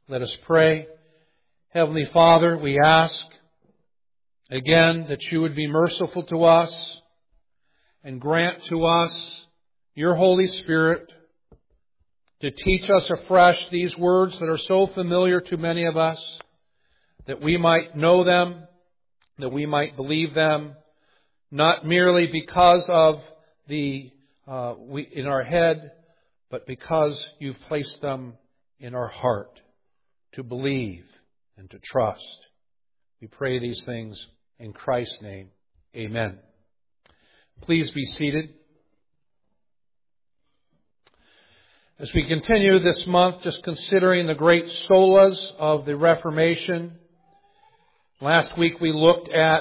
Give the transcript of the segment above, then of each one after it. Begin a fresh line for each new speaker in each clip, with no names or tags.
Let us pray. Heavenly Father, we ask again that you would be merciful to us and grant to us your Holy Spirit to teach us afresh these words that are so familiar to many of us, that we might know them, that we might believe them, not merely because of in our head, but because you've placed them in our heart to believe and to trust. We pray these things in Christ's name. Amen. Please be seated. As we continue this month just considering the great solas of the Reformation, last week we looked at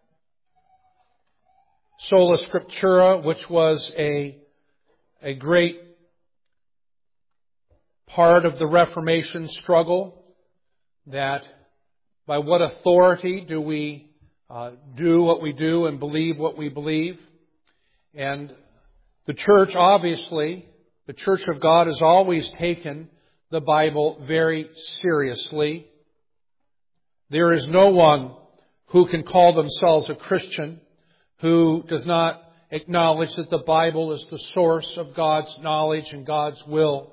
Sola Scriptura, which was a great part of the Reformation struggle, that by what authority do we do what we do and believe what we believe. And the church, obviously, the Church of God has always taken the Bible very seriously. There is no one who can call themselves a Christian who does not acknowledge that the Bible is the source of God's knowledge and God's will.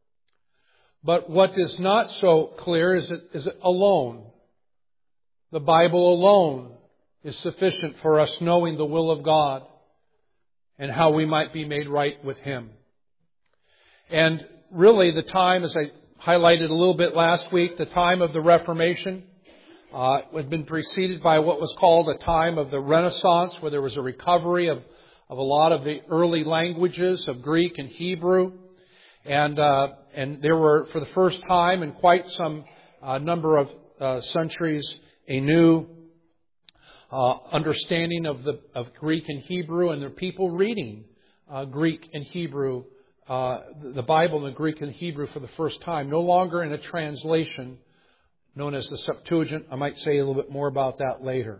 But what is not so clear is it alone. The Bible alone is sufficient for us knowing the will of God and how we might be made right with Him. And really the time, as I highlighted a little bit last week, the time of the Reformation had been preceded by what was called a time of the Renaissance, where there was a recovery of a lot of the early languages of Greek and Hebrew. And there were, for the first time in quite some number of centuries, a new understanding of Greek and Hebrew, and there are people reading Greek and Hebrew, the Bible in the Greek and Hebrew for the first time, no longer in a translation known as the Septuagint. I might say a little bit more about that later.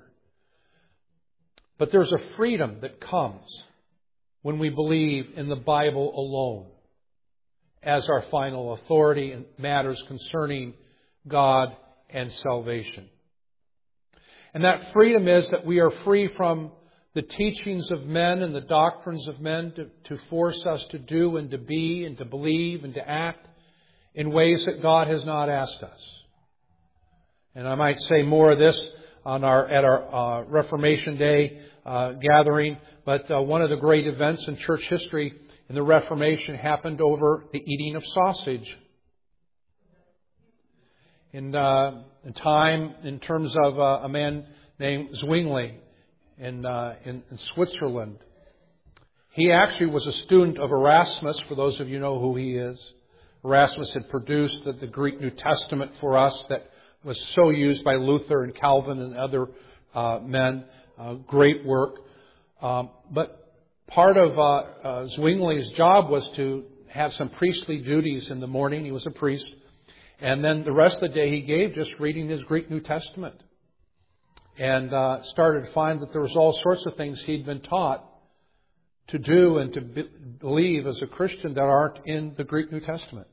But there's a freedom that comes when we believe in the Bible alone as our final authority in matters concerning God and salvation. And that freedom is that we are free from the teachings of men and the doctrines of men to force us to do and to be and to believe and to act in ways that God has not asked us. And I might say more of this at our Reformation Day gathering, but one of the great events in church history in the Reformation happened over the eating of sausage. In time, in terms of a man named Zwingli in Switzerland. He actually was a student of Erasmus, for those of you who know who he is. Erasmus had produced the Greek New Testament for us that was so used by Luther and Calvin and other men. Great work. But part of Zwingli's job was to have some priestly duties in the morning. He was a priest. And then the rest of the day he gave just reading his Greek New Testament. And started to find that there was all sorts of things he'd been taught to do and to believe as a Christian that aren't in the Greek New Testament.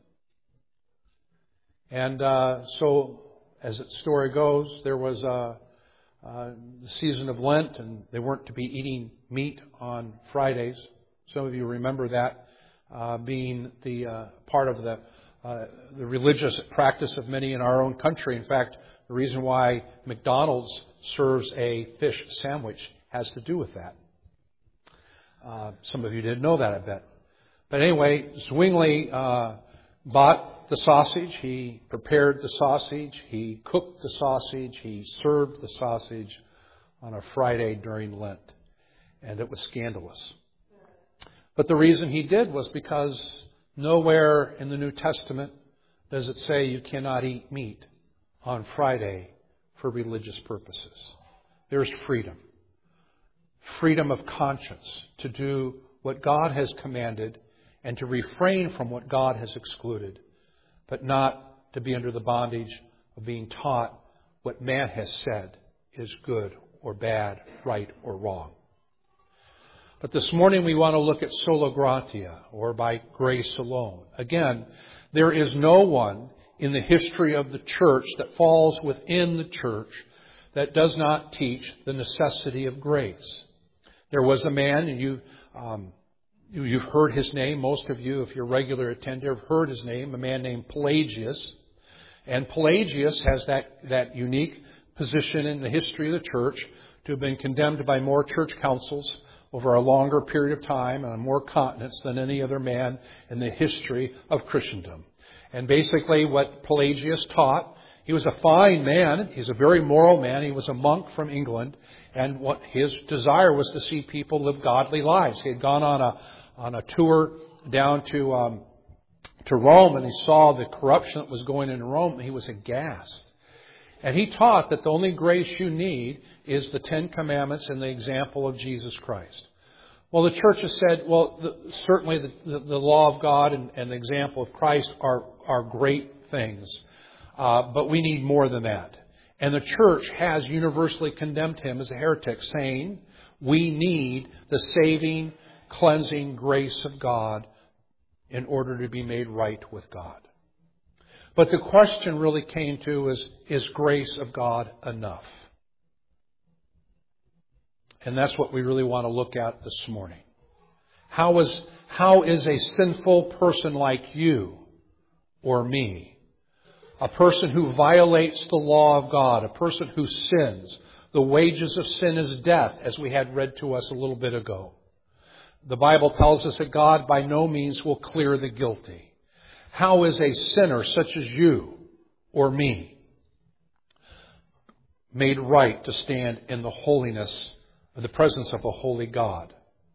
And so, as the story goes, there was the season of Lent, and they weren't to be eating meat on Fridays. Some of you remember that being the part of the religious practice of many in our own country. In fact, the reason why McDonald's serves a fish sandwich has to do with that. Some of you didn't know that, I bet. But anyway, Zwingli bought the sausage. He prepared the sausage. He cooked the sausage. He served the sausage on a Friday during Lent. And it was scandalous. But the reason he did was because nowhere in the New Testament does it say you cannot eat meat on Friday for religious purposes. There's freedom. Freedom of conscience to do what God has commanded and to refrain from what God has excluded, but not to be under the bondage of being taught what man has said is good or bad, right or wrong. But this morning we want to look at sola gratia, or by grace alone. Again, there is no one in the history of the church that falls within the church that does not teach the necessity of grace. There was a man, and you've heard his name. Most of you, if you're a regular attender, have heard his name, a man named Pelagius. And Pelagius has that unique position in the history of the church to have been condemned by more church councils over a longer period of time and on more continents than any other man in the history of Christendom. And basically what Pelagius taught, he was a fine man. He's a very moral man. He was a monk from England. And what his desire was to see people live godly lives. He had gone on a tour down to Rome, and he saw the corruption that was going in Rome, and he was aghast. And he taught that the only grace you need is the Ten Commandments and the example of Jesus Christ. Well, the church has said, certainly the law of God and the example of Christ are great things. But we need more than that. And the church has universally condemned him as a heretic, saying we need the saving, cleansing grace of God in order to be made right with God. But the question really came to is grace of God enough? And that's what we really want to look at this morning. How is a sinful person like you or me, a person who violates the law of God, a person who sins, the wages of sin is death, as we had read to us a little bit ago. The Bible tells us that God by no means will clear the guilty. How is a sinner such as you or me made right to stand in the holiness of the presence of a holy God?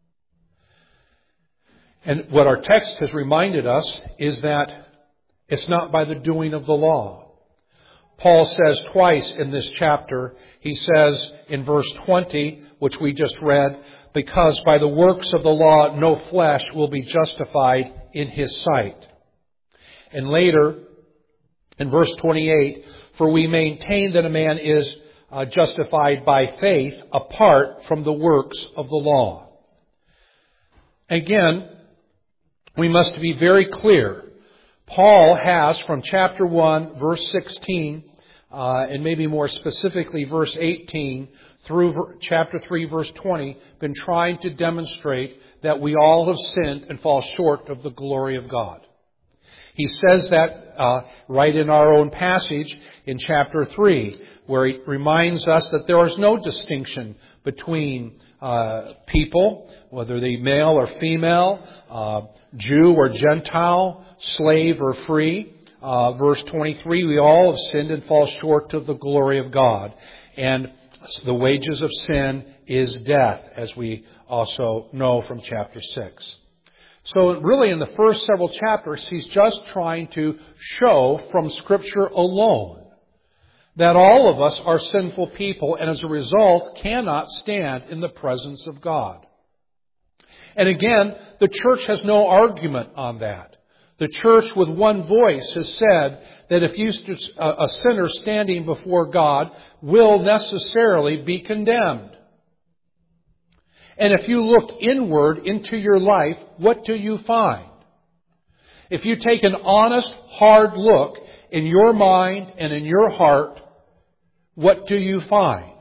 And what our text has reminded us is that it's not by the doing of the law. Paul says twice in this chapter, he says in verse 20, which we just read, because by the works of the law no flesh will be justified in his sight. And later, in verse 28, for we maintain that a man is justified by faith apart from the works of the law. Again, we must be very clear. Paul has, from chapter 1, verse 16, and maybe more specifically verse 18, through chapter 3, verse 20, been trying to demonstrate that we all have sinned and fall short of the glory of God. He says that right in our own passage in chapter 3, where he reminds us that there is no distinction between people, whether they male or female, Jew or Gentile, slave or free. Verse 23, we all have sinned and fall short of the glory of God. And the wages of sin is death, as we also know from chapter 6. So really in the first several chapters, he's just trying to show from Scripture alone that all of us are sinful people and as a result cannot stand in the presence of God. And again, the church has no argument on that. The church with one voice has said that if a sinner standing before God will necessarily be condemned. And if you look inward into your life, what do you find? If you take an honest, hard look in your mind and in your heart, what do you find?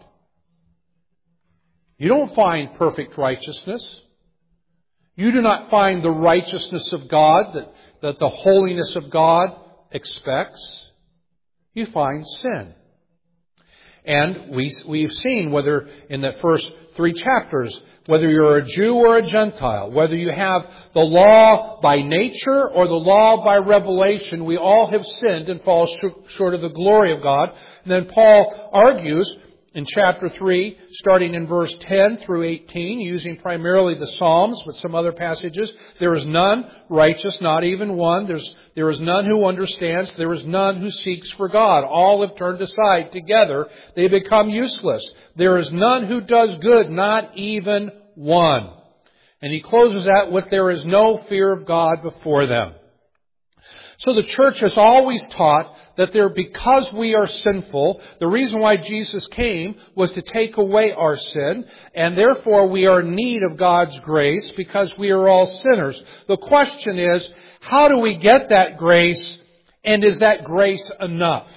You don't find perfect righteousness. You do not find the righteousness of God that the holiness of God expects. You find sin. And we've seen whether in the first 3 chapters, whether you're a Jew or a Gentile, whether you have the law by nature or the law by revelation, we all have sinned and fall short of the glory of God. And then Paul argues in chapter 3, starting in verse 10 through 18, using primarily the Psalms, but some other passages. There is none righteous, not even one. There is none who understands. There is none who seeks for God. All have turned aside. Together they become useless. There is none who does good, not even one. And he closes that with, there is no fear of God before them. So the church has always taught that because we are sinful, the reason why Jesus came was to take away our sin, and therefore we are in need of God's grace because we are all sinners. The question is, how do we get that grace And is that grace enough?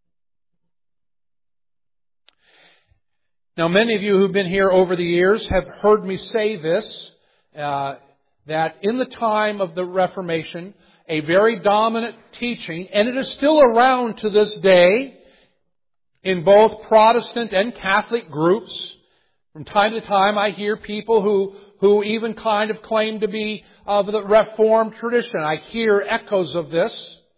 Now, many of you who've been here over the years have heard me say this, that in the time of the Reformation, a very dominant teaching, and it is still around to this day in both Protestant and Catholic groups. From time to time I hear people who even kind of claim to be of the Reformed tradition. I hear echoes of this.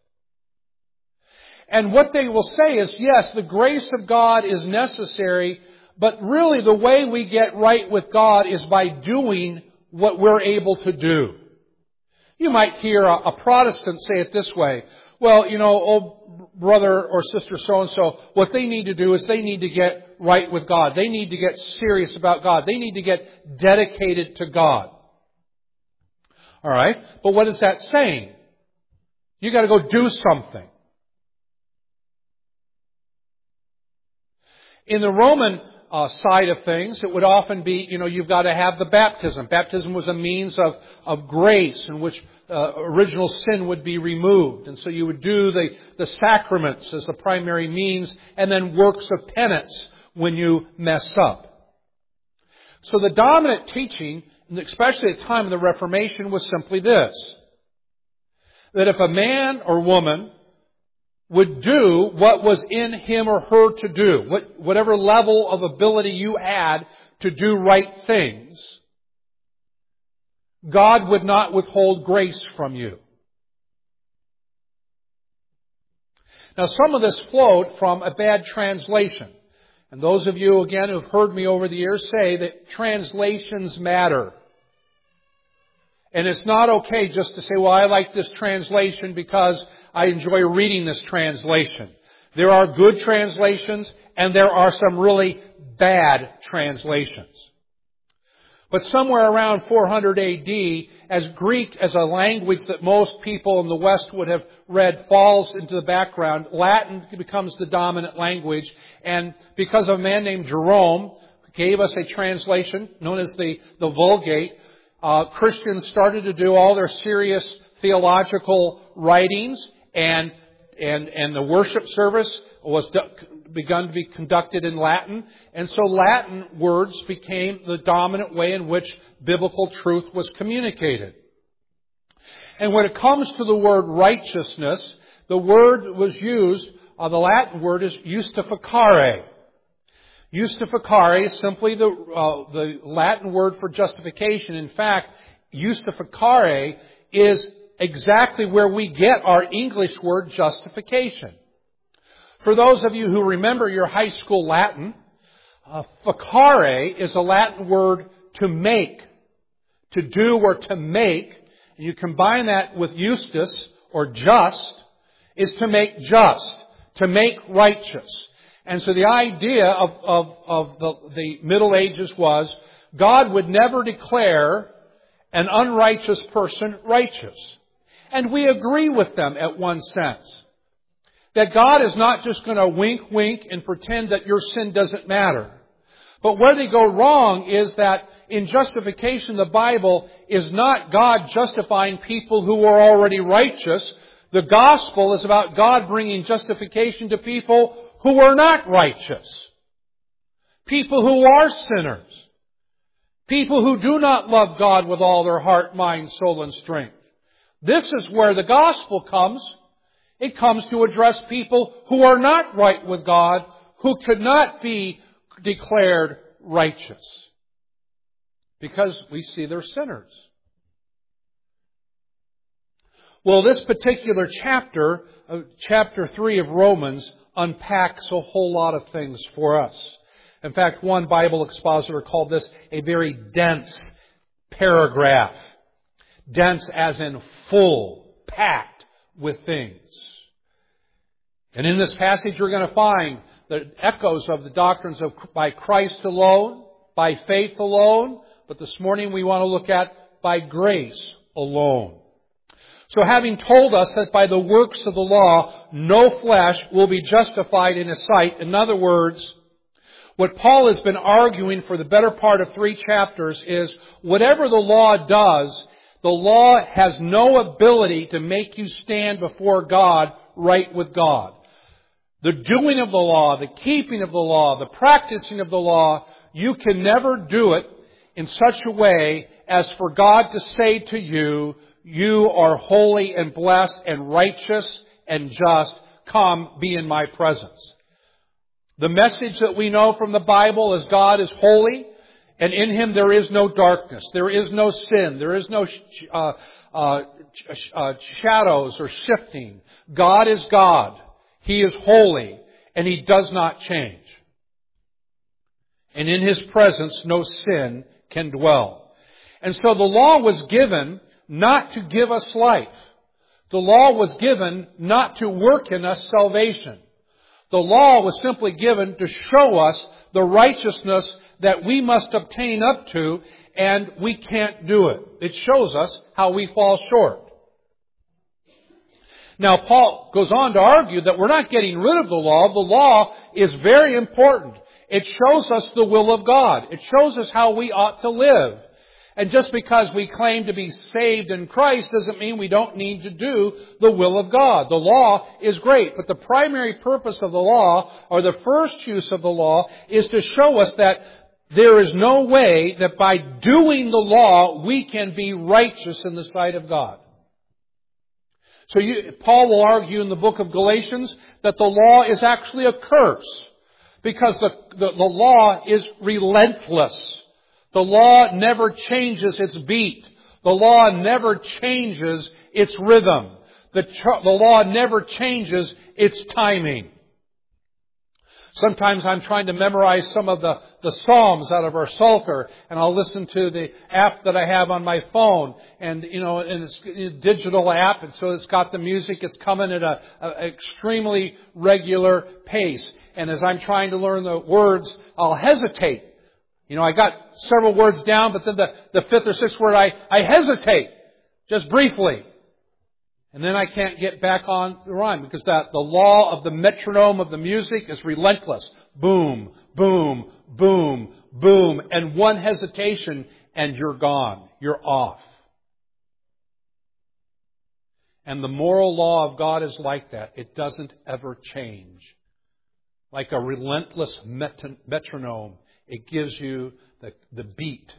And what they will say is, yes, the grace of God is necessary, but really the way we get right with God is by doing what we're able to do. You might hear a Protestant say it this way. Well, oh, brother or sister so-and-so, what they need to do is they need to get right with God. They need to get serious about God. They need to get dedicated to God. All right? But what is that saying? You got to go do something. In the Roman side of things, it would often be, you've got to have the baptism. Baptism was a means of grace in which original sin would be removed. And so you would do the sacraments as the primary means, and then works of penance when you mess up. So the dominant teaching, especially at the time of the Reformation, was simply this: that if a man or woman would do what was in him or her to do, whatever level of ability you had to do right things, God would not withhold grace from you. Now, some of this flowed from a bad translation. And those of you, again, who have heard me over the years say that translations matter. And it's not okay just to say, well, I like this translation because I enjoy reading this translation. There are good translations and there are some really bad translations. But somewhere around 400 AD, as Greek as a language that most people in the West would have read falls into the background, Latin becomes the dominant language. And because of a man named Jerome, who gave us a translation known as the Vulgate, Christians started to do all their serious theological writings, and the worship service was begun to be conducted in Latin. And so Latin words became the dominant way in which biblical truth was communicated. And when it comes to the word righteousness, the word was used, the Latin word is justificare. Justificare is simply the Latin word for justification. In fact, justificare is exactly where we get our English word justification. For those of you who remember your high school Latin, facare is a Latin word to make, to do or to make. And you combine that with justus or just, is to make just, to make righteous. And so the idea of the Middle Ages was God would never declare an unrighteous person righteous. And we agree with them at one sense. That God is not just going to wink, wink and pretend that your sin doesn't matter. But where they go wrong is that in justification, the Bible is not God justifying people who are already righteous. The gospel is about God bringing justification to people who are not righteous. People who are sinners. People who do not love God with all their heart, mind, soul, and strength. This is where the gospel comes. It comes to address people who are not right with God, who could not be declared righteous. Because we see they're sinners. Well, this particular chapter, chapter 3 of Romans, unpacks a whole lot of things for us. In fact, one Bible expositor called this a very dense paragraph. Dense as in full, packed with things. And in this passage you're going to find the echoes of the doctrines of by Christ alone, by faith alone, but this morning we want to look at by grace alone. So having told us that by the works of the law, no flesh will be justified in His sight. In other words, what Paul has been arguing for the better part of 3 chapters is whatever the law does, the law has no ability to make you stand before God right with God. The doing of the law, the keeping of the law, the practicing of the law, you can never do it in such a way as for God to say to you, you are holy and blessed and righteous and just. Come, be in my presence. The message that we know from the Bible is God is holy, and in Him there is no darkness. There is no sin. There is no shadows or shifting. God is God. He is holy, and He does not change. And in His presence no sin can dwell. And so the law was given not to give us life. The law was given not to work in us salvation. The law was simply given to show us the righteousness that we must obtain up to, and we can't do it. It shows us how we fall short. Now, Paul goes on to argue that we're not getting rid of the law. The law is very important. It shows us the will of God. It shows us how we ought to live. And just because we claim to be saved in Christ doesn't mean we don't need to do the will of God. The law is great, but the primary purpose of the law, or the first use of the law, is to show us that there is no way that by doing the law we can be righteous in the sight of God. So Paul will argue in the book of Galatians that the law is actually a curse because the law is relentless. The law never changes its beat. The law never changes its rhythm. The law never changes its timing. Sometimes I'm trying to memorize some of the Psalms out of our Psalter, and I'll listen to the app that I have on my phone, and it's a digital app, and so it's got the music. It's coming at an extremely regular pace. And as I'm trying to learn the words, I'll hesitate. I got several words down, but then the fifth or sixth word, I hesitate, just briefly. And then I can't get back on the rhyme because the law of the metronome of the music is relentless. Boom, boom, boom, boom. And one hesitation and you're gone. You're off. And the moral law of God is like that. It doesn't ever change. Like a relentless metronome. It gives you the beat.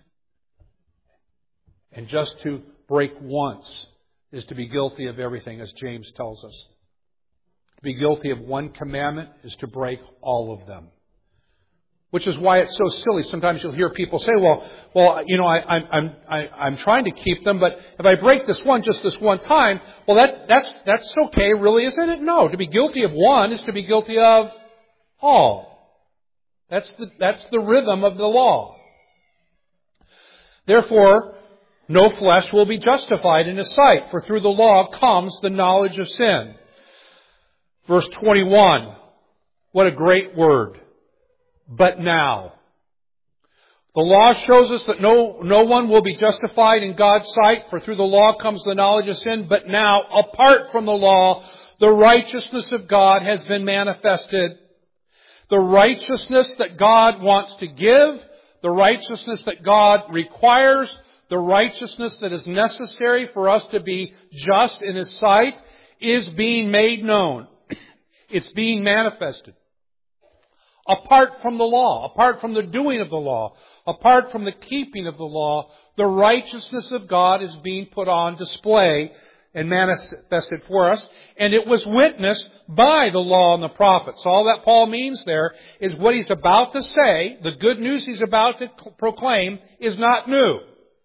And just to break once is to be guilty of everything, as James tells us. To be guilty of one commandment is to break all of them. Which is why it's so silly. Sometimes you'll hear people say, I'm trying to keep them, but if I break this one just this one time, well, that's okay, really, isn't it? No. To be guilty of one is to be guilty of all. That's the rhythm of the law. Therefore, no flesh will be justified in His sight, for through the law comes the knowledge of sin. Verse 21. What a great word. But now. The law shows us that no one will be justified in God's sight, for through the law comes the knowledge of sin. But now, apart from the law, the righteousness of God has been manifested. The righteousness that God wants to give, the righteousness that God requires, the righteousness that is necessary for us to be just in His sight is being made known. It's being manifested. Apart from the law, apart from the doing of the law, apart from the keeping of the law, the righteousness of God is being put on display and manifested for us. And it was witnessed by the law and the prophets. All that Paul means there is what he's about to say, the good news he's about to proclaim, is not new.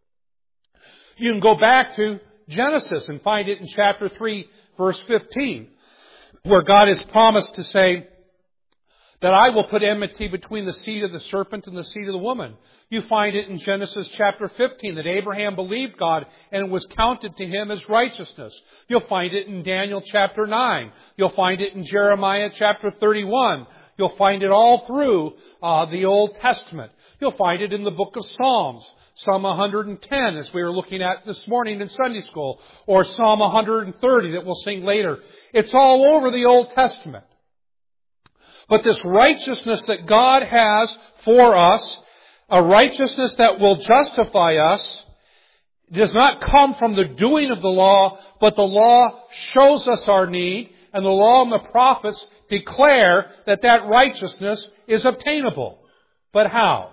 You can go back to Genesis and find it in chapter 3, verse 15, where God has promised to say that I will put enmity between the seed of the serpent and the seed of the woman. You find it in Genesis chapter 15 that Abraham believed God and it was counted to him as righteousness. You'll find it in Daniel chapter 9. You'll find it in Jeremiah chapter 31. You'll find it all through the Old Testament. You'll find it in the book of Psalms. Psalm 110, as we were looking at this morning in Sunday school, or Psalm 130 that we'll sing later. It's all over the Old Testament. But this righteousness that God has for us, a righteousness that will justify us, does not come from the doing of the law, but the law shows us our need, and the law and the prophets declare that that righteousness is obtainable. But how?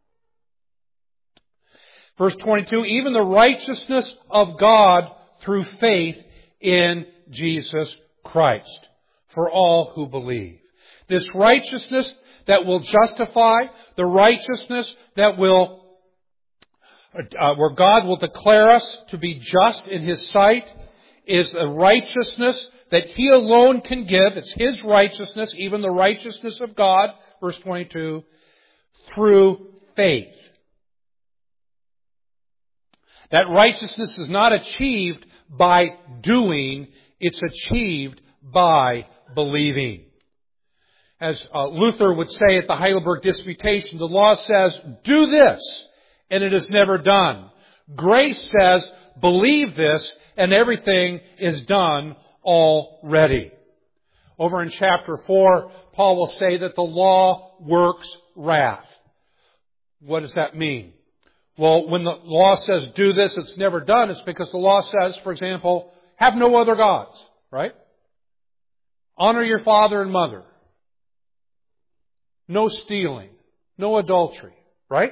Verse 22, even the righteousness of God through faith in Jesus Christ for all who believe. This righteousness that will justify, the righteousness that will, where God will declare us to be just in His sight, is a righteousness that He alone can give. It's His righteousness, even the righteousness of God, verse 22, through faith. That righteousness is not achieved by doing, it's achieved by believing. As Luther would say at the Heidelberg Disputation, the law says, do this, and it is never done. Grace says, believe this, and everything is done already. Over in chapter 4, Paul will say that the law works wrath. What does that mean? Well, when the law says do this, it's never done, it's because the law says, for example, have no other gods, right? Honor your father and mother. No stealing. No adultery, right?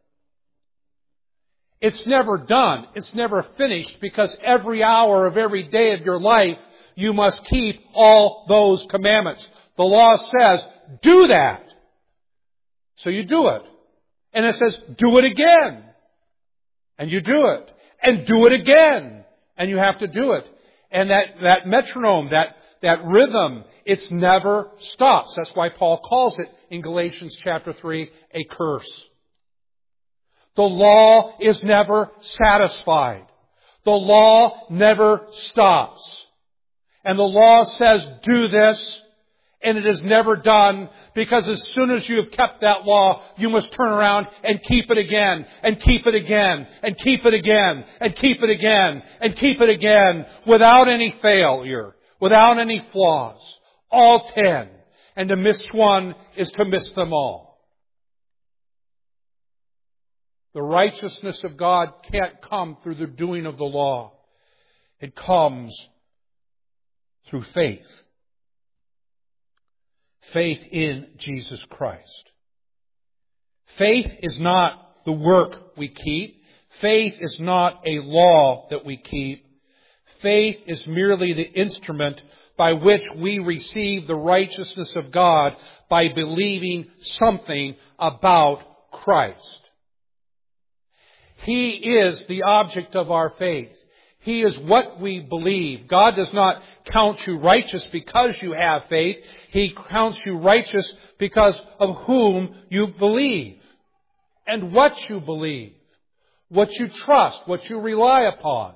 It's never done. It's never finished because every hour of every day of your life, you must keep all those commandments. The law says, do that. So you do it. And it says, do it again. And you do it. And do it again. And you have to do it. And that metronome, that rhythm, it's never stops. That's why Paul calls it in Galatians chapter 3 a curse. The law is never satisfied. The law never stops. And the law says, do this, and it is never done, because as soon as you have kept that law, you must turn around and keep it again, and keep it again, and keep it again, and keep it again, and keep it again, without any failure, without any flaws. All 10. And to miss one is to miss them all. The righteousness of God can't come through the doing of the law. It comes through faith. Faith in Jesus Christ. Faith is not the work we keep. Faith is not a law that we keep. Faith is merely the instrument by which we receive the righteousness of God by believing something about Christ. He is the object of our faith. He is what we believe. God does not count you righteous because you have faith. He counts you righteous because of whom you believe and what you believe, what you trust, what you rely upon.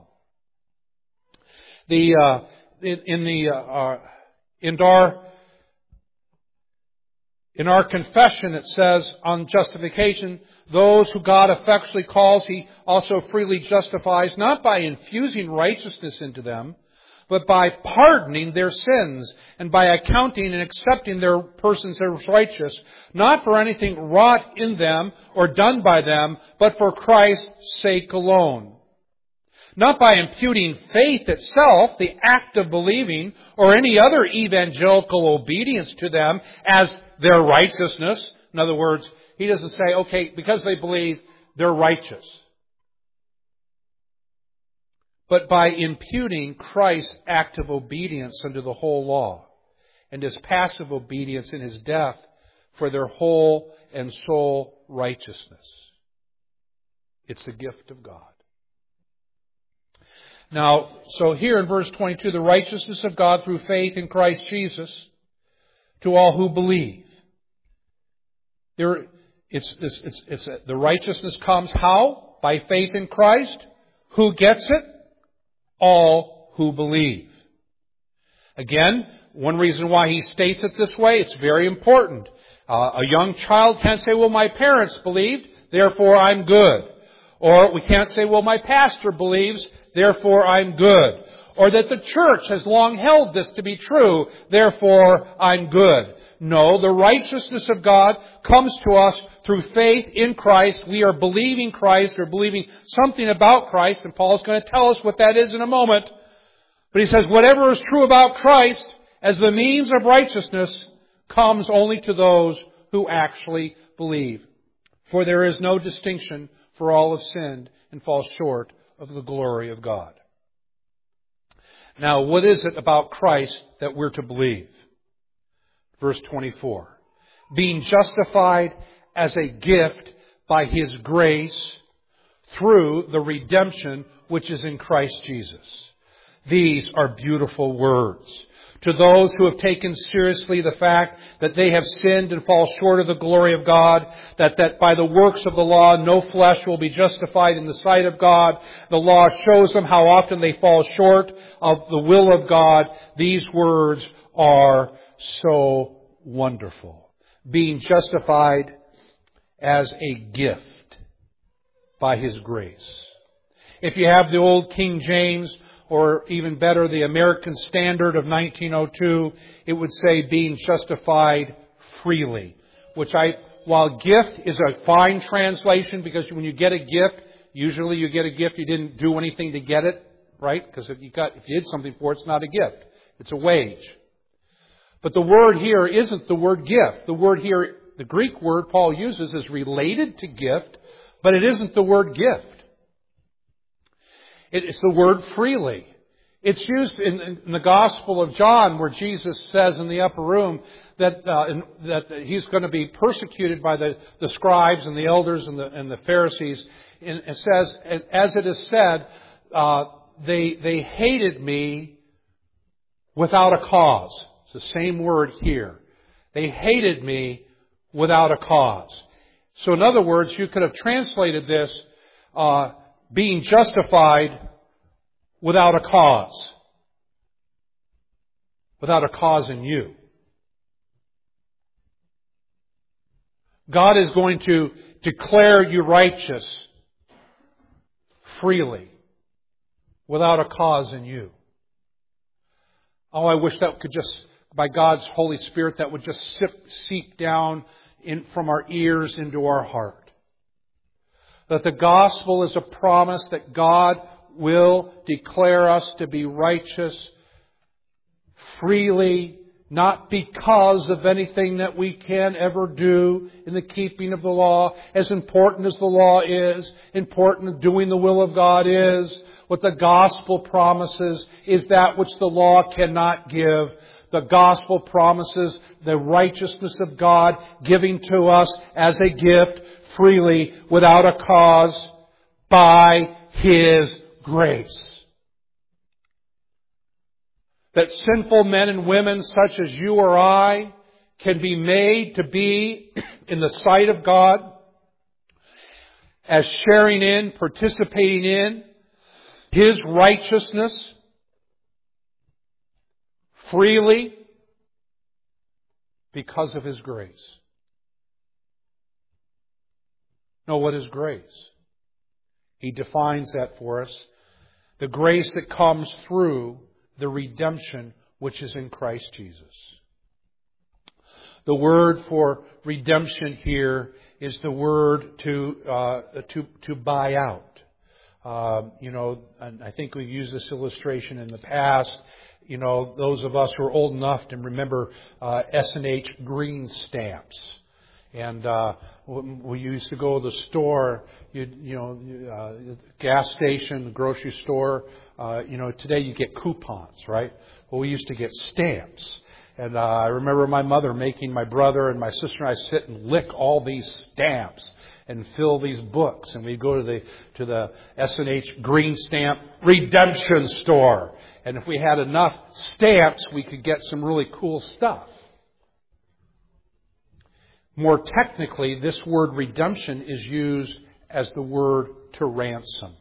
In our confession, it says on justification, those who God effectually calls, He also freely justifies, not by infusing righteousness into them, but by pardoning their sins and by accounting and accepting their persons as righteous, not for anything wrought in them or done by them, but for Christ's sake alone. Not by imputing faith itself, the act of believing, or any other evangelical obedience to them as their righteousness. In other words, He doesn't say, okay, because they believe, they're righteous. But by imputing Christ's act of obedience under the whole law and His passive obedience in His death for their whole and sole righteousness. It's the gift of God. Now, so here in verse 22, the righteousness of God through faith in Christ Jesus to all who believe. The righteousness comes how? By faith in Christ. Who gets it? All who believe. Again, one reason why he states it this way, it's very important. A young child can't say, well, my parents believed, therefore I'm good. Or we can't say, well, my pastor believes, therefore I'm good. Or that the church has long held this to be true, therefore I'm good. No, the righteousness of God comes to us through faith in Christ. We are believing Christ, or believing something about Christ, and Paul's going to tell us what that is in a moment. But he says, whatever is true about Christ, as the means of righteousness comes only to those who actually believe. For there is no distinction, for all have sinned and fall short of the glory of God. Now, what is it about Christ that we're to believe? Verse 24. Being justified as a gift by His grace through the redemption which is in Christ Jesus. These are beautiful words. To those who have taken seriously the fact that they have sinned and fall short of the glory of God, that by the works of the law no flesh will be justified in the sight of God, the law shows them how often they fall short of the will of God. These words are so wonderful. Being justified as a gift by His grace. If you have the old King James, or even better, the American Standard of 1902, it would say being justified freely. While gift is a fine translation, because when you get a gift, usually you get a gift, you didn't do anything to get it, right? Because if you did something for it, it's not a gift. It's a wage. But the word here isn't the word gift. The word here, the Greek word Paul uses, is related to gift, but it isn't the word gift. It's the word freely. It's used in the Gospel of John, where Jesus says in the upper room that He's going to be persecuted by the scribes and the elders and the Pharisees. And it says, as it is said, they hated me without a cause. It's the same word here. They hated me without a cause. So in other words, you could have translated this being justified without a cause. Without a cause in you. God is going to declare you righteous freely, without a cause in you. Oh, I wish that could just, by God's Holy Spirit, that would just seep down from our ears into our heart. That the gospel is a promise that God will declare us to be righteous freely, not because of anything that we can ever do in the keeping of the law. As important as the law is, important doing the will of God is, what the gospel promises is that which the law cannot give. The gospel promises the righteousness of God giving to us as a gift freely, without a cause, by His grace. That sinful men and women such as you or I can be made to be in the sight of God as sharing in, participating in His righteousness freely because of His grace. Know what is grace? He defines that for us. The grace that comes through the redemption which is in Christ Jesus. The word for redemption here is the word to buy out. And I think we've used this illustration in the past. You know, those of us who are old enough to remember S&H green stamps. And we used to go to the store, gas station, the grocery store. Today you get coupons, right? Well, we used to get stamps. And I remember my mother making my brother and my sister and I sit and lick all these stamps and fill these books. And we'd go to the S&H green stamp redemption store. And if we had enough stamps, we could get some really cool stuff. More technically, this word redemption is used as the word to ransom.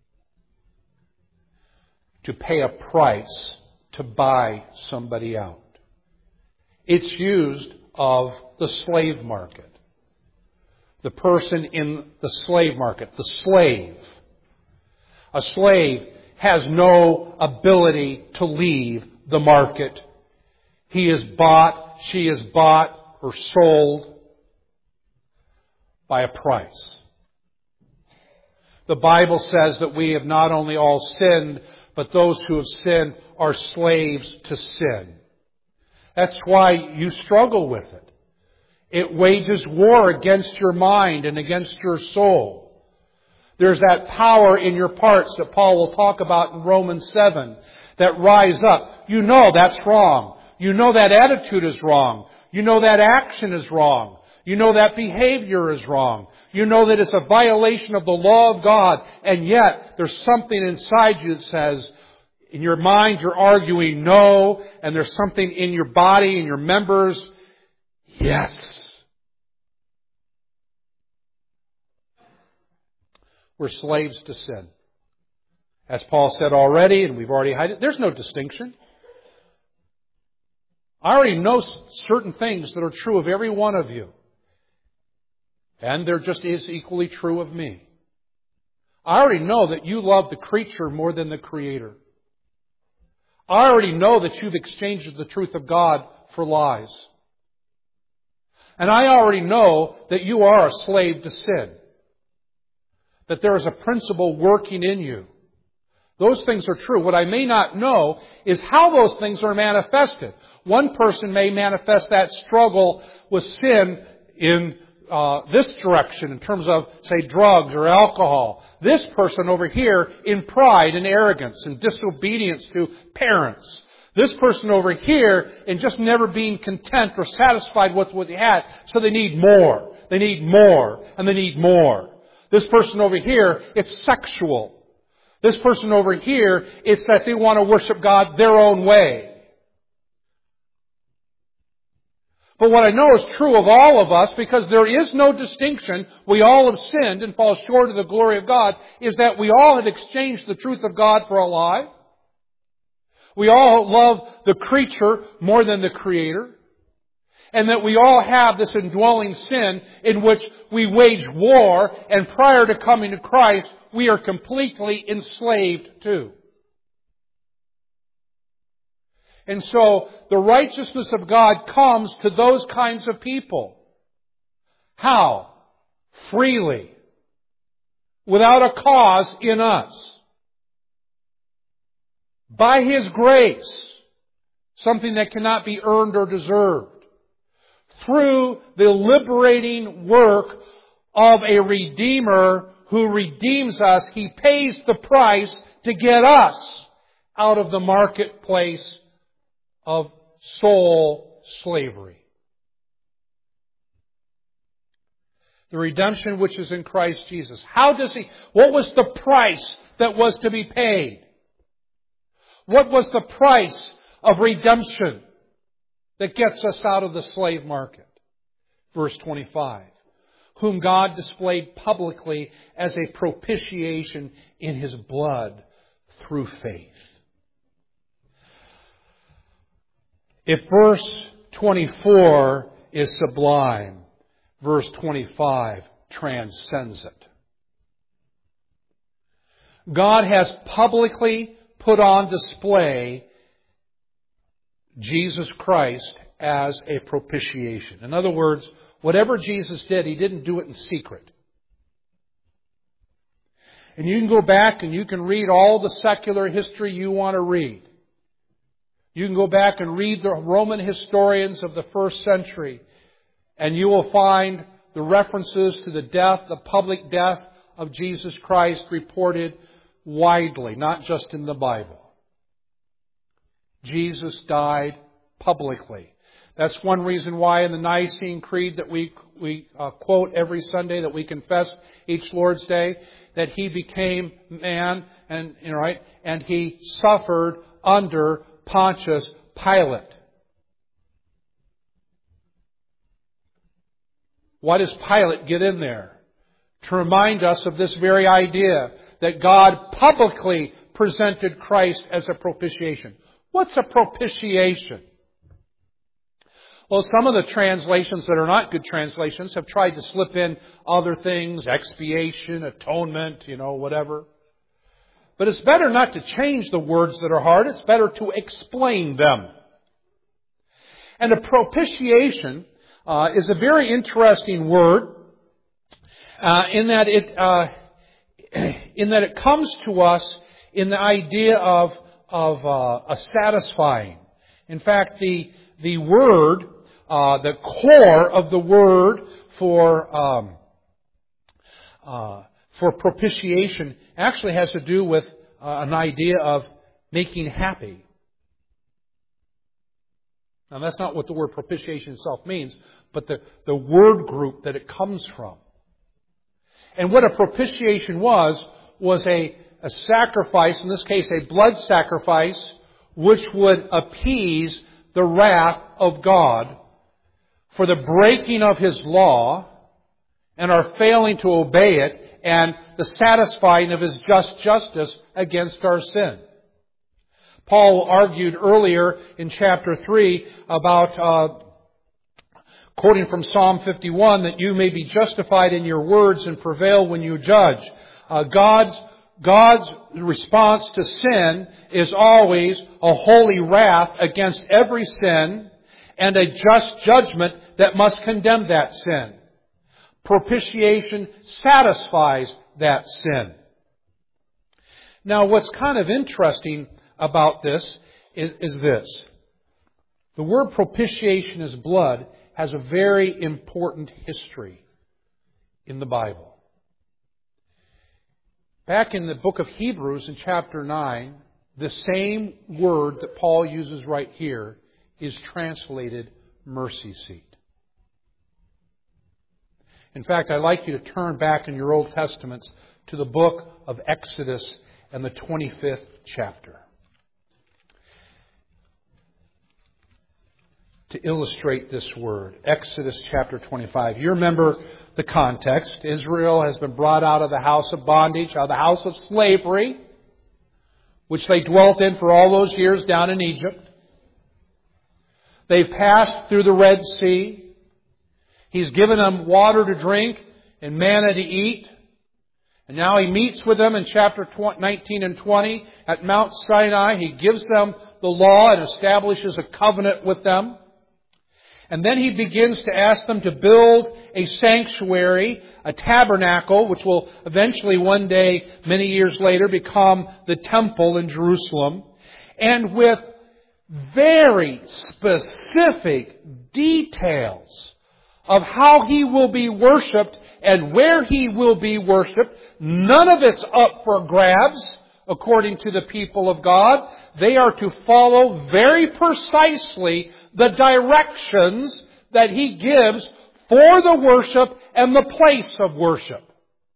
To pay a price to buy somebody out. It's used of the slave market. The person in the slave market, the slave. A slave has no ability to leave the market. He is bought, she is bought or sold by a price. The Bible says that we have not only all sinned, but those who have sinned are slaves to sin. That's why you struggle with it. It wages war against your mind and against your soul. There's that power in your parts that Paul will talk about in Romans 7 that rise up. You know that's wrong. You know that attitude is wrong. You know that action is wrong. You know that behavior is wrong. You know that it's a violation of the law of God. And yet, there's something inside you that says, in your mind you're arguing no, and there's something in your body, in your members, yes. We're slaves to sin. As Paul said already, and we've already highlighted, there's no distinction. I already know certain things that are true of every one of you. And they're just as equally true of me. I already know that you love the creature more than the Creator. I already know that you've exchanged the truth of God for lies. And I already know that you are a slave to sin. That there is a principle working in you. Those things are true. What I may not know is how those things are manifested. One person may manifest that struggle with sin in this direction in terms of, say, drugs or alcohol. This person over here in pride and arrogance and disobedience to parents. This person over here in just never being content or satisfied with what they had. So they need more. They need more. And they need more. This person over here, it's sexual. This person over here, it's that they want to worship God their own way. But what I know is true of all of us, because there is no distinction, we all have sinned and fall short of the glory of God, is that we all have exchanged the truth of God for a lie. We all love the creature more than the Creator. And that we all have this indwelling sin in which we wage war, and prior to coming to Christ, we are completely enslaved to. And so, the righteousness of God comes to those kinds of people. How? Freely. Without a cause in us. By His grace. Something that cannot be earned or deserved. Through the liberating work of a Redeemer who redeems us. He pays the price to get us out of the marketplace of soul slavery. The redemption which is in Christ Jesus. What was the price that was to be paid? What was the price of redemption that gets us out of the slave market? Verse 25. Whom God displayed publicly as a propitiation in His blood through faith. If verse 24 is sublime, verse 25 transcends it. God has publicly put on display Jesus Christ as a propitiation. In other words, whatever Jesus did, He didn't do it in secret. And you can go back and you can read all the secular history you want to read. You can go back and read the Roman historians of the first century, and you will find the references to the public death of Jesus Christ reported widely, not just in the Bible. Jesus died publicly. That's one reason why in the Nicene Creed that we quote every Sunday, that we confess each Lord's Day, that He became man and He suffered under Pontius Pilate. Why does Pilate get in there? To remind us of this very idea that God publicly presented Christ as a propitiation. What's a propitiation? Well, some of the translations that are not good translations have tried to slip in other things, expiation, atonement, whatever. But it's better not to change the words that are hard. It's better to explain them. And a propitiation is a very interesting word in that it comes to us in the idea of a satisfying. In fact, the the word, the core of the word for propitiation actually has to do with an idea of making happy. Now, that's not what the word propitiation itself means, but the word group that it comes from. And what a propitiation was a sacrifice, in this case a blood sacrifice, which would appease the wrath of God for the breaking of His law and our failing to obey it, and the satisfying of His just justice against our sin. Paul argued earlier in chapter 3 about, quoting from Psalm 51, that you may be justified in your words and prevail when you judge. God's response to sin is always a holy wrath against every sin and a just judgment that must condemn that sin. Propitiation satisfies that sin. Now, what's kind of interesting about this is this. The word propitiation as blood has a very important history in the Bible. Back in the book of Hebrews in chapter 9, the same word that Paul uses right here is translated mercy seat. In fact, I'd like you to turn back in your Old Testaments to the book of Exodus and the 25th chapter. To illustrate this word, Exodus chapter 25. You remember the context. Israel has been brought out of the house of bondage, out of the house of slavery, which they dwelt in for all those years down in Egypt. They've passed through the Red Sea. He's given them water to drink and manna to eat. And now He meets with them in chapter 19 and 20 at Mount Sinai. He gives them the law and establishes a covenant with them. And then He begins to ask them to build a sanctuary, a tabernacle, which will eventually one day, many years later, become the temple in Jerusalem. And with very specific details of how He will be worshipped and where He will be worshipped. None of it's up for grabs, according to the people of God. They are to follow very precisely the directions that He gives for the worship and the place of worship.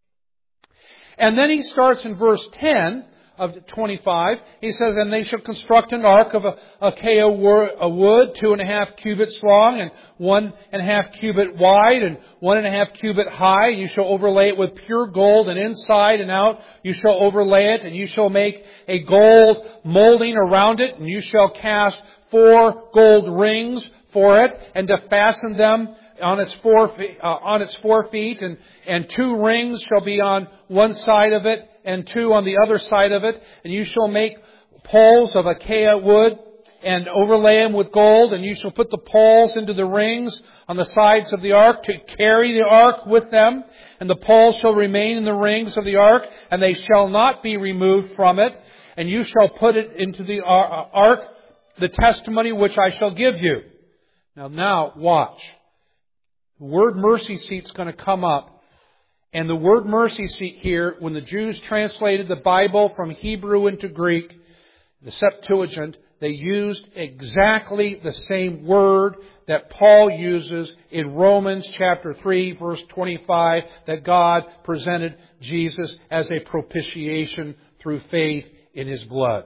And then He starts in verse 10 of 25. He says, and they shall construct an ark of acacia wood, 2.5 cubits long and 1.5 cubit wide and 1.5 cubit high. You shall overlay it with pure gold, and inside and out you shall overlay it, and you shall make a gold molding around it, and you shall cast 4 gold rings for it, and to fasten them on its 4 feet, and 2 rings shall be on one side of it, and 2 on the other side of it. And you shall make poles of acacia wood, and overlay them with gold, and you shall put the poles into the rings on the sides of the ark to carry the ark with them. And the poles shall remain in the rings of the ark, and they shall not be removed from it. And you shall put it into the ark, the testimony which I shall give you. Now watch. The word mercy seat is going to come up. And the word mercy seat here, when the Jews translated the Bible from Hebrew into Greek, the Septuagint, they used exactly the same word that Paul uses in Romans chapter 3, verse 25, that God presented Jesus as a propitiation through faith in His blood.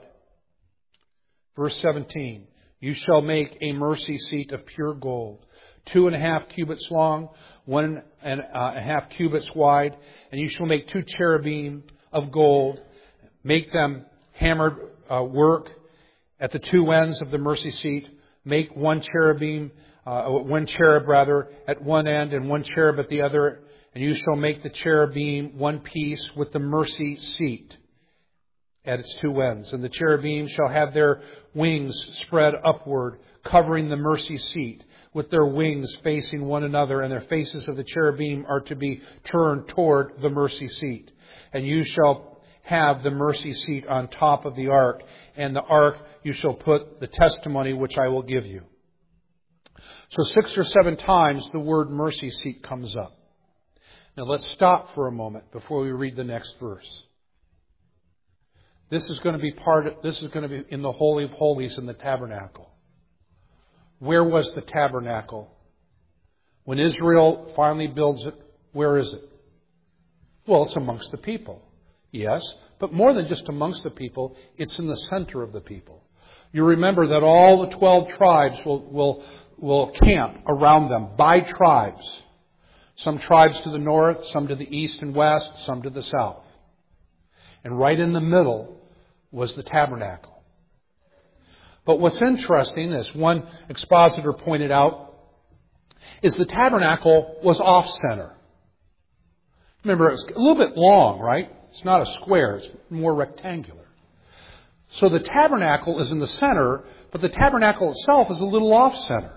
Verse 17, you shall make a mercy seat of pure gold, 2.5 cubits long, 1.5 cubits wide, and you shall make 2 cherubim of gold. Make them hammered work at the 2 ends of the mercy seat. Make one cherub at one end and 1 cherub at the other. And you shall make the cherubim one piece with the mercy seat at its 2 ends. And the cherubim shall have their wings spread upward, covering the mercy seat, with their wings facing one another, and their faces of the cherubim are to be turned toward the mercy seat. And you shall have the mercy seat on top of the ark, and the ark you shall put the testimony which I will give you. So 6 or 7 times the word mercy seat comes up. Now let's stop for a moment before we read the next verse. This is going to be in the Holy of Holies in the tabernacle. Where was the tabernacle? When Israel finally builds it, where is it? Well, it's amongst the people. Yes, but more than just amongst the people, it's in the center of the people. You remember that all the 12 tribes will camp around them by tribes. Some tribes to the north, some to the east and west, some to the south. And right in the middle was the tabernacle. But what's interesting, as one expositor pointed out, is the tabernacle was off-center. Remember, it's a little bit long, right? It's not a square, it's more rectangular. So the tabernacle is in the center, but the tabernacle itself is a little off-center.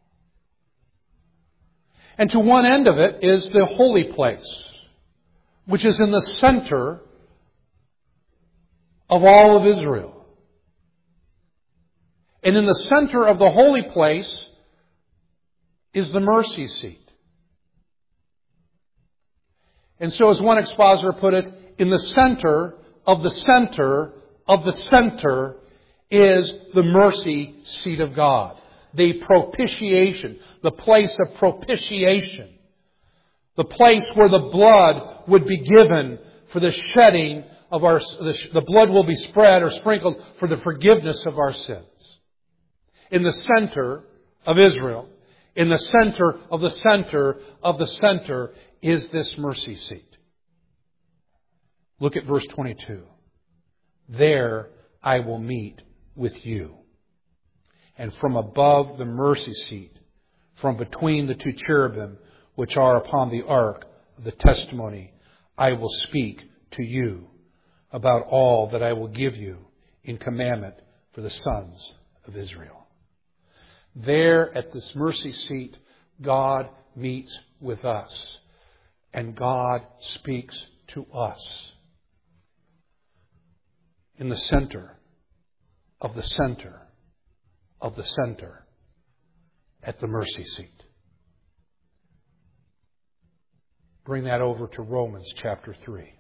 And to one end of it is the holy place, which is in the center of all of Israel. And in the center of the holy place is the mercy seat. And so, as one expositor put it, in the center of the center of the center is the mercy seat of God. The propitiation, the place of propitiation. The place where the blood would be given for the shedding of our, the blood will be spread or sprinkled for the forgiveness of our sins. In the center of Israel, in the center of the center of the center is this mercy seat. Look at verse 22. There I will meet with you. And from above the mercy seat, from between the 2 cherubim which are upon the ark of the testimony, I will speak to you about all that I will give you in commandment for the sons of Israel. There at this mercy seat, God meets with us. And God speaks to us. In the center of the center of the center at the mercy seat. Bring that over to Romans chapter 3.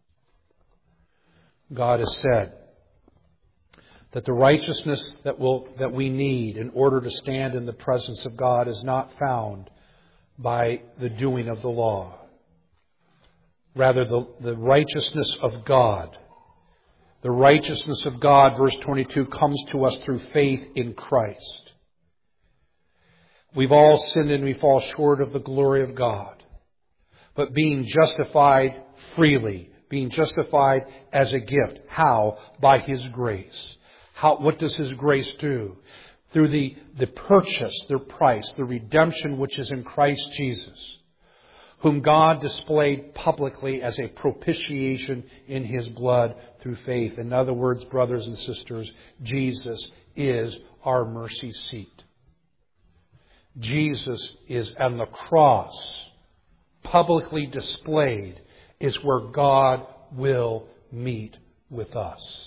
God has said that the righteousness that we need in order to stand in the presence of God is not found by the doing of the law. Rather, the righteousness of God. The righteousness of God, verse 22, comes to us through faith in Christ. We've all sinned and we fall short of the glory of God. But being justified freely, being justified as a gift. How? By His grace. What does His grace do? Through the purchase, the price, the redemption which is in Christ Jesus, whom God displayed publicly as a propitiation in His blood through faith. In other words, brothers and sisters, Jesus is our mercy seat. Jesus is on the cross, publicly displayed, is where God will meet with us.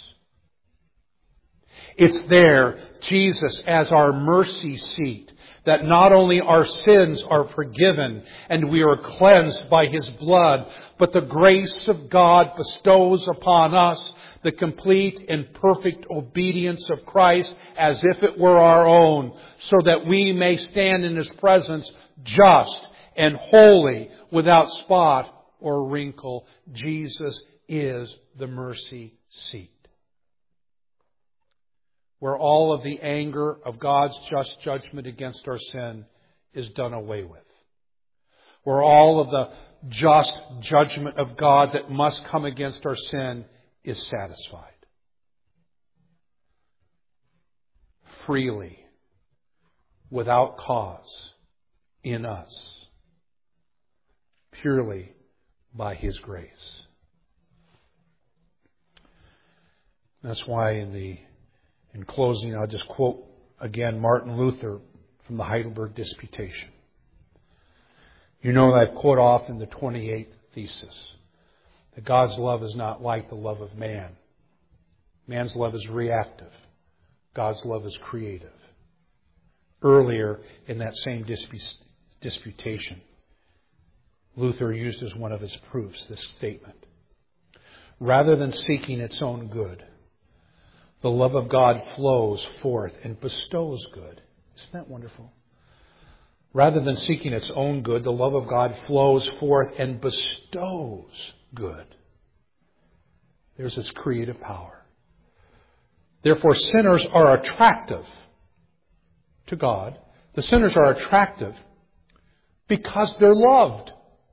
It's there, Jesus as our mercy seat, that not only our sins are forgiven and we are cleansed by His blood, but the grace of God bestows upon us the complete and perfect obedience of Christ as if it were our own, so that we may stand in His presence just and holy, without spot or wrinkle. Jesus is the mercy seat, where all of the anger of God's just judgment against our sin is done away with. Where all of the just judgment of God that must come against our sin is satisfied. Freely, without cause, in us, purely by His grace. That's why in closing, I'll just quote again Martin Luther from the Heidelberg Disputation. You know that I quote often the 28th thesis, that God's love is not like the love of man. Man's love is reactive. God's love is creative. earlier in that same disputation. Luther used as one of his proofs this statement. Rather than seeking its own good, the love of God flows forth and bestows good. Isn't that wonderful? Rather than seeking its own good, the love of God flows forth and bestows good. There's this creative power. Therefore, sinners are attractive to God. The sinners are attractive because they're loved.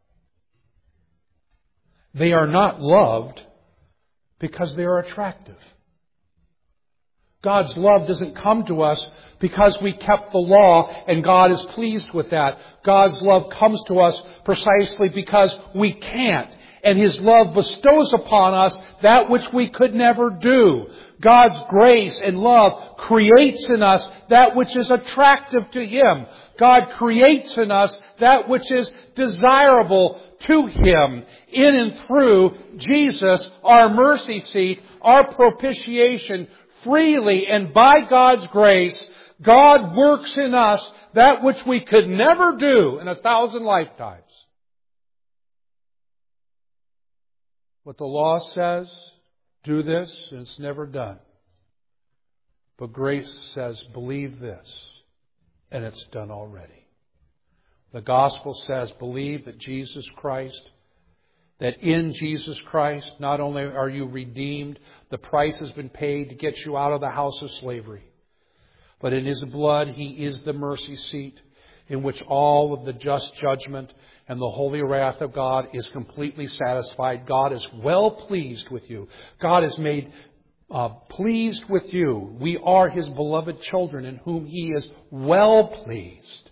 They are not loved because they are attractive. God's love doesn't come to us because we kept the law and God is pleased with that. God's love comes to us precisely because we can't. And His love bestows upon us that which we could never do. God's grace and love creates in us that which is attractive to Him. God creates in us that which is desirable to Him in and through Jesus, our mercy seat, our propitiation. Freely and by God's grace, God works in us that which we could never do in 1,000 lifetimes. What the law says, do this, and it's never done. But grace says, believe this, and it's done already. The gospel says, believe that Jesus Christ, that in Jesus Christ, not only are you redeemed, the price has been paid to get you out of the house of slavery, but in His blood, He is the mercy seat in which all of the just judgment and the holy wrath of God is completely satisfied. God is well pleased with you. God is made pleased with you. We are His beloved children in whom He is well pleased,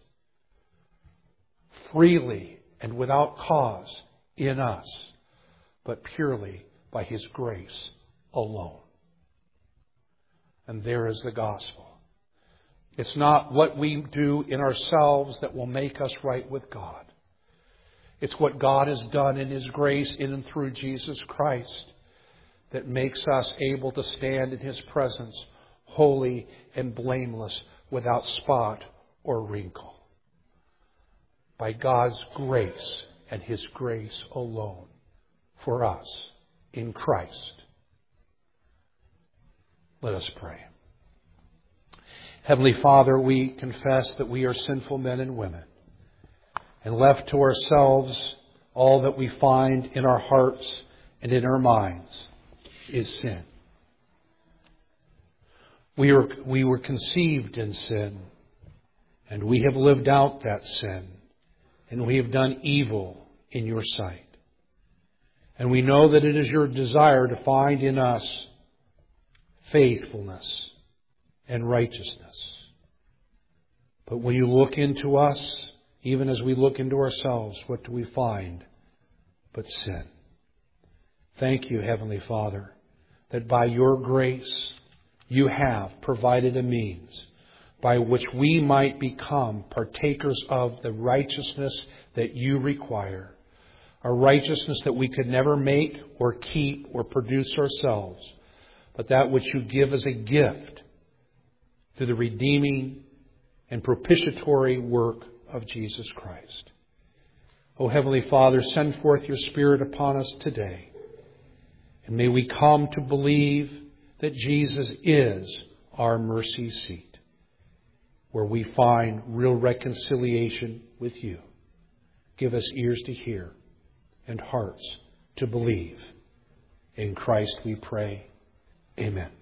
freely and without cause in us, but purely by His grace alone. And there is the gospel. It's not what we do in ourselves that will make us right with God. It's what God has done in His grace in and through Jesus Christ that makes us able to stand in His presence holy and blameless, without spot or wrinkle. By God's grace and His grace alone for us in Christ. Let us pray. Heavenly Father, we confess that we are sinful men and women, and left to ourselves, all that we find in our hearts and in our minds is sin. We were conceived in sin, and we have lived out that sin, and we have done evil in your sight. And we know that it is your desire to find in us faithfulness and righteousness. But when you look into us, even as we look into ourselves, what do we find but sin? Thank you, Heavenly Father, that by your grace you have provided a means by which we might become partakers of the righteousness that you require. A righteousness that we could never make or keep or produce ourselves, but that which you give as a gift through the redeeming and propitiatory work of Jesus Christ. O Heavenly Father, send forth your Spirit upon us today, and may we come to believe that Jesus is our mercy seat, where we find real reconciliation with you. Give us ears to hear and hearts to believe. In Christ we pray. Amen.